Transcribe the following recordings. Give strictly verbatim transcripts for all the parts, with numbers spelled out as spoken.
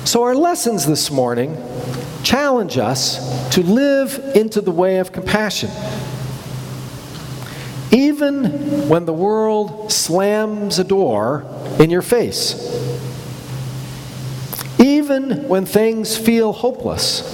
So our lessons this morning challenge us to live into the way of compassion. Even when the world slams a door in your face. Even when things feel hopeless.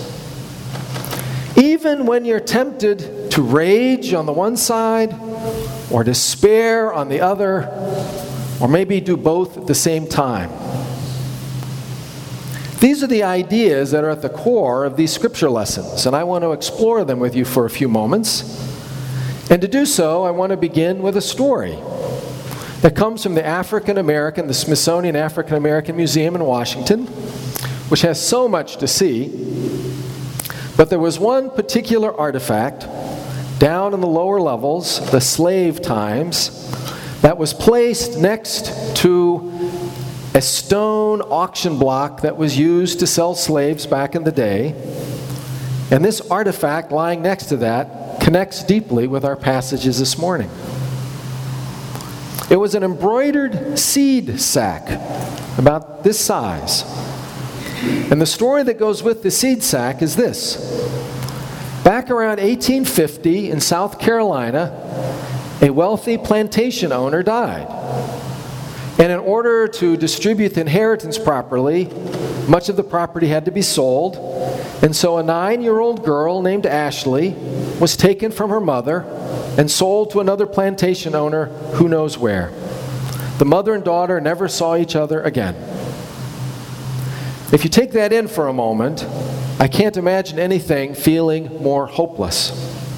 Even when you're tempted to rage on the one side or despair on the other, or maybe do both at the same time. These are the ideas that are at the core of these scripture lessons, and I want to explore them with you for a few moments. And to do so, I want to begin with a story that comes from the African American, the Smithsonian African American Museum in Washington, which has so much to see. But there was one particular artifact down in the lower levels, the slave times, that was placed next to a stone auction block that was used to sell slaves back in the day. And this artifact lying next to that connects deeply with our passages this morning. It was an embroidered seed sack, about this size. And the story that goes with the seed sack is this. Back around eighteen fifty in South Carolina, a wealthy plantation owner died. And in order to distribute the inheritance properly, much of the property had to be sold. And so a nine-year-old girl named Ashley was taken from her mother and sold to another plantation owner who knows where. The mother and daughter never saw each other again. If you take that in for a moment, I can't imagine anything feeling more hopeless.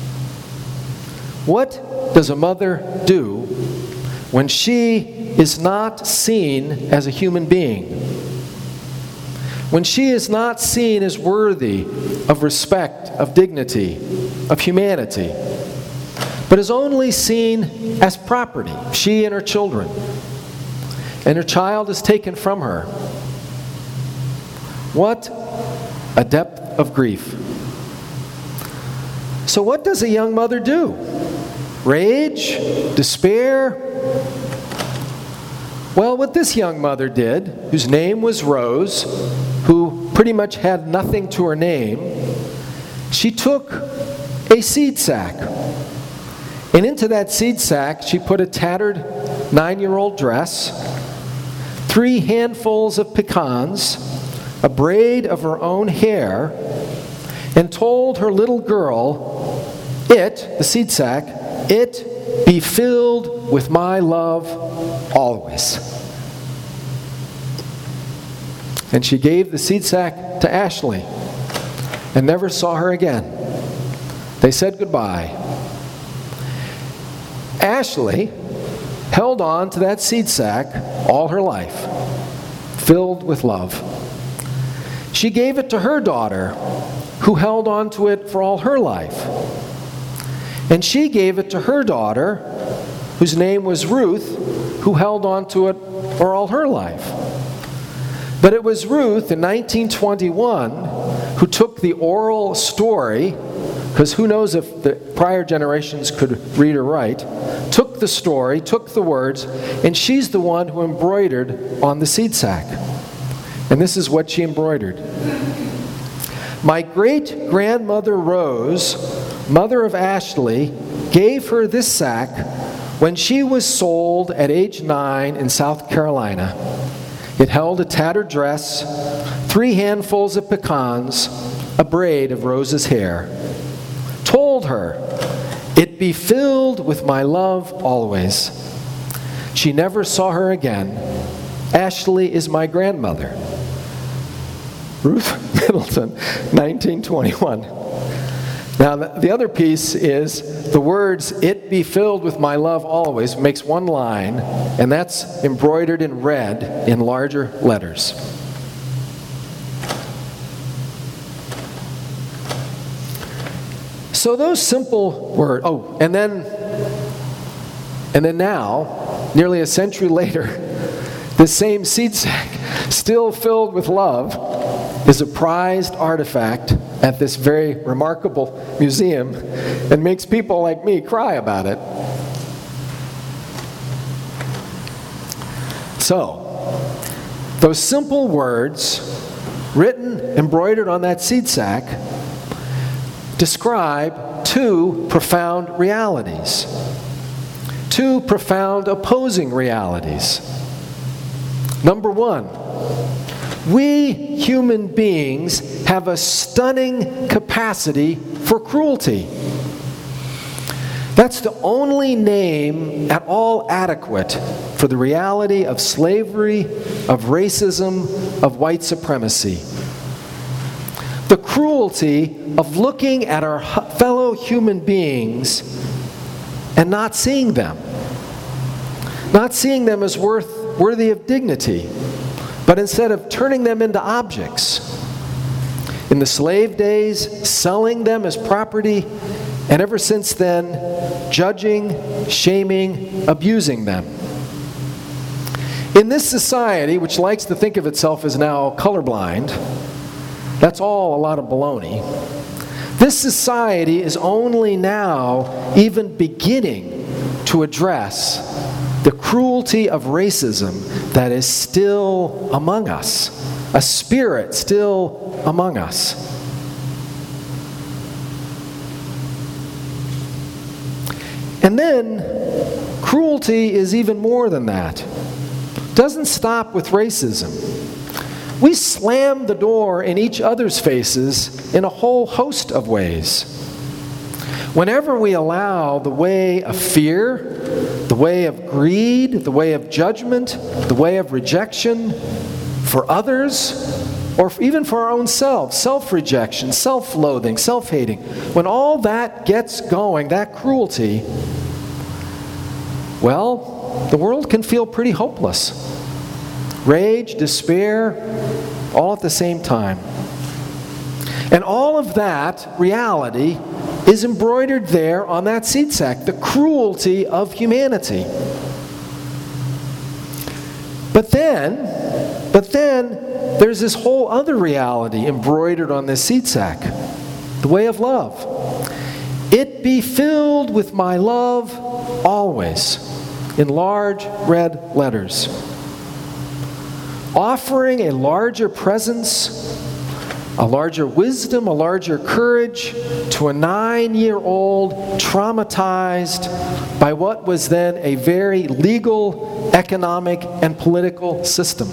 What does a mother do when she is not seen as a human being? When she is not seen as worthy of respect, of dignity, of humanity, but is only seen as property, she and her children, and her child is taken from her. What a depth of grief. So what does a young mother do? Rage? Despair? Well, what this young mother did, whose name was Rose, who pretty much had nothing to her name, she took a seed sack. And into that seed sack, she put a tattered nine-year-old dress, three handfuls of pecans, a braid of her own hair, and told her little girl, it, the seed sack, it be filled with my love always. And she gave the seed sack to Ashley and never saw her again. They said goodbye. Ashley held on to that seed sack all her life, filled with love. She gave it to her daughter, who held on to it for all her life. And she gave it to her daughter, whose name was Ruth, who held on to it for all her life. But it was Ruth in nineteen twenty-one who took the oral story, because who knows if the prior generations could read or write, took the story, took the words, and she's the one who embroidered on the seed sack. And this is what she embroidered. My great-grandmother Rose, mother of Ashley, gave her this sack when she was sold at age nine in South Carolina. It held a tattered dress, three handfuls of pecans, a braid of Rose's hair. Told her, it be filled with my love always. She never saw her again. Ashley is my grandmother. Ruth Middleton, nineteen twenty-one. Now, the, the other piece is the words, it be filled with my love always, makes one line, and that's embroidered in red in larger letters. So those simple words, oh, and then, and then now, nearly a century later, this same seed sack, still filled with love, is a prized artifact at this very remarkable museum and makes people like me cry about it. So, those simple words written, embroidered on that seed sack, describe two profound realities. Two profound opposing realities. Number one, we human beings have a stunning capacity for cruelty. That's the only name at all adequate for the reality of slavery, of racism, of white supremacy. The cruelty of looking at our fellow human beings and not seeing them. Not seeing them as worth, worthy of dignity, but instead of turning them into objects. In the slave days, selling them as property, and ever since then, judging, shaming, abusing them. In this society, which likes to think of itself as now colorblind, that's all a lot of baloney. This society is only now even beginning to address the cruelty of racism that is still among us, a spirit still among us. And then, cruelty is even more than that. It doesn't stop with racism. We slam the door in each other's faces in a whole host of ways. Whenever we allow the way of fear, the way of greed, the way of judgment, the way of rejection for others, or even for our own selves, self-rejection, self-loathing, self-hating, when all that gets going, that cruelty, well, the world can feel pretty hopeless. Rage, despair, all at the same time. And all of that reality is embroidered there on that seed sack, the cruelty of humanity. But then, but then, there's this whole other reality embroidered on this seed sack, the way of love. It be filled with my love always, in large red letters. Offering a larger presence, a larger wisdom, a larger courage to a nine-year-old traumatized by what was then a very legal, economic, and political system.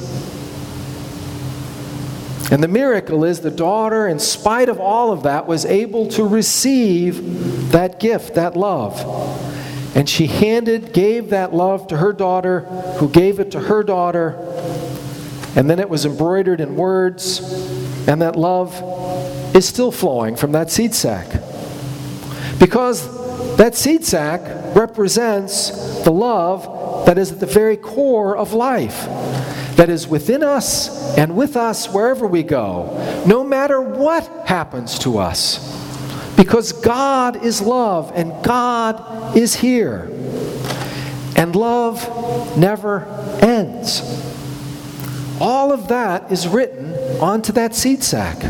And the miracle is the daughter, in spite of all of that, was able to receive that gift, that love. And she handed, gave that love to her daughter, who gave it to her daughter, and then it was embroidered in words, and that love is still flowing from that seed sack. Because that seed sack represents the love that is at the very core of life, that is within us and with us wherever we go, no matter what happens to us. Because God is love, and God is here. And love never ends. All of that is written onto that seed sack.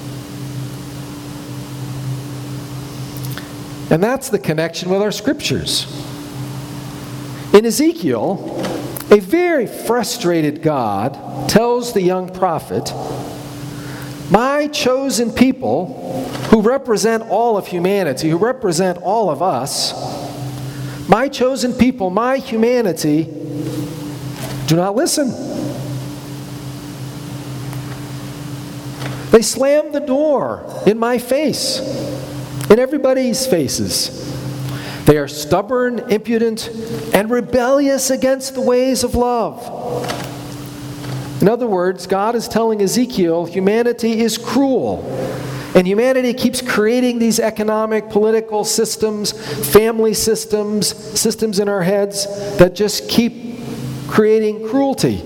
And that's the connection with our scriptures. In Ezekiel, a very frustrated God tells the young prophet, my chosen people, who represent all of humanity, who represent all of us, my chosen people, my humanity, do not listen. They slam the door in my face, in everybody's faces. They are stubborn, impudent, and rebellious against the ways of love. In other words, God is telling Ezekiel, humanity is cruel. And humanity keeps creating these economic, political systems, family systems, systems in our heads that just keep creating cruelty.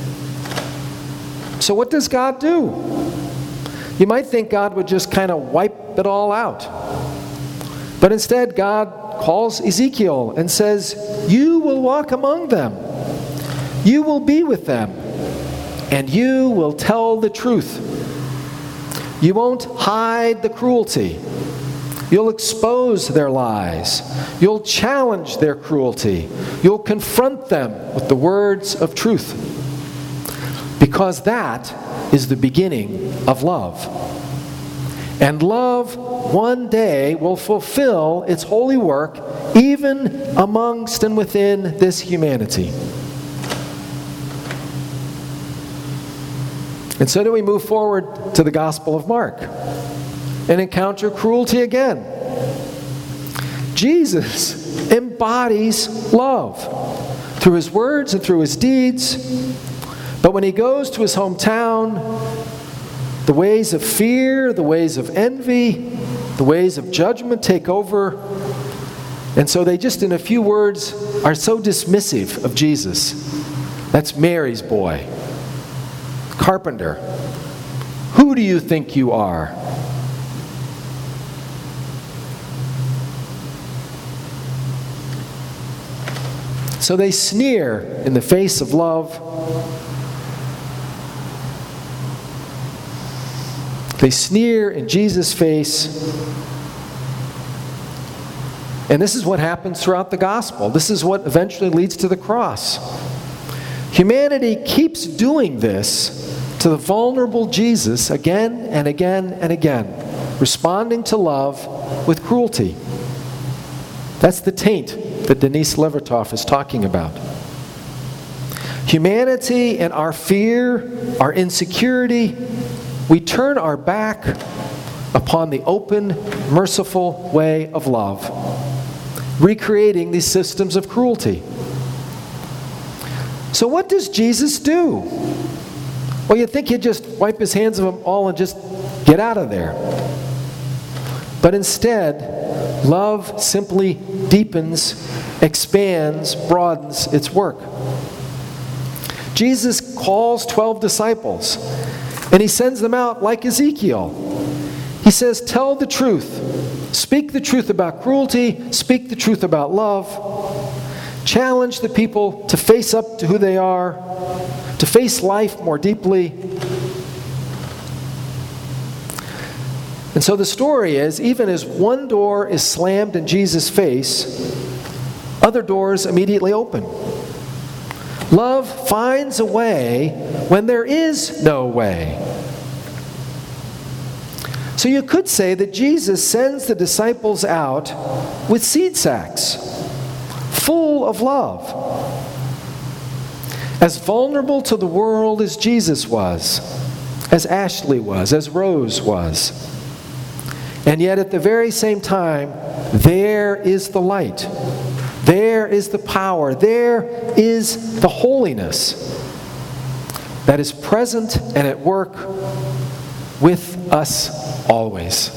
So what does God do? You might think God would just kind of wipe it all out. But instead, God calls Ezekiel and says, you will walk among them. You will be with them. And you will tell the truth. You won't hide the cruelty. You'll expose their lies. You'll challenge their cruelty. You'll confront them with the words of truth. because that is the beginning of love. And love one day will fulfill its holy work even amongst and within this humanity. And so then we move forward to the Gospel of Mark and encounter cruelty again. Jesus embodies love through his words and through his deeds. But when he goes to his hometown, the ways of fear, the ways of envy, the ways of judgment take over. And so they just, in a few words, are so dismissive of Jesus. That's Mary's boy. Carpenter. Who do you think you are? So they sneer in the face of love. They sneer in Jesus' face. And this is what happens throughout the gospel. This is what eventually leads to the cross. Humanity keeps doing this to the vulnerable Jesus again and again and again, responding to love with cruelty. That's the taint that Denise Levertov is talking about. Humanity and our fear, our insecurity, we turn our back upon the open, merciful way of love, recreating these systems of cruelty. So what does Jesus do? Well, you'd think he'd just wipe his hands of them all and just get out of there. But instead, love simply deepens, expands, broadens its work. Jesus calls twelve disciples, and he sends them out like Ezekiel. He says, tell the truth. Speak the truth about cruelty. Speak the truth about love. Challenge the people to face up to who they are, to face life more deeply. And so the story is, even as one door is slammed in Jesus' face, other doors immediately open. Love finds a way when there is no way. So you could say that Jesus sends the disciples out with seed sacks, full of love. As vulnerable to the world as Jesus was, as Ashley was, as Rose was. And yet at the very same time, there is the light. There is the power. There is the holiness that is present and at work with us always.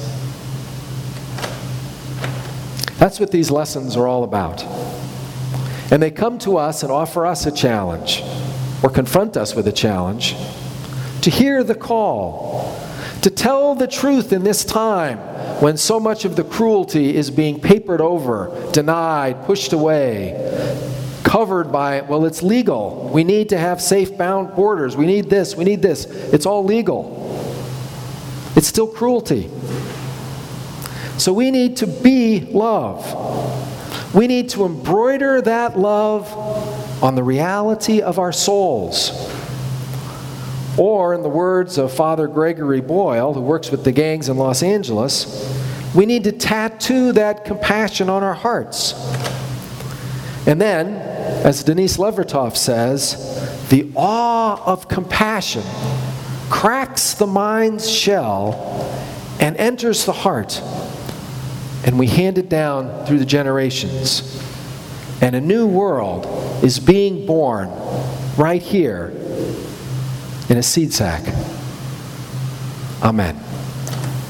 That's what these lessons are all about. And they come to us and offer us a challenge, or confront us with a challenge, to hear the call, to tell the truth in this time when so much of the cruelty is being papered over, denied, pushed away, covered by, well, it's legal. We need to have safe bound borders. We need this. We need this. It's all legal. It's still cruelty. So we need to be love. We need to embroider that love on the reality of our souls. Or, in the words of Father Gregory Boyle, who works with the gangs in Los Angeles, we need to tattoo that compassion on our hearts. And then, as Denise Levertov says, the awe of compassion cracks the mind's shell and enters the heart. And we hand it down through the generations. And a new world is being born right here in a seed sack. Amen.